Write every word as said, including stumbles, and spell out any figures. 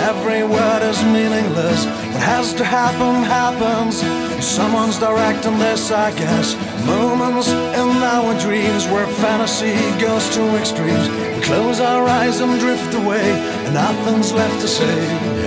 every word is meaningless. What has to happen, happens. Someone's directing this, I guess. Moments in our dreams where fantasy goes to extremes. We close our eyes and drift away, and nothing's left to say.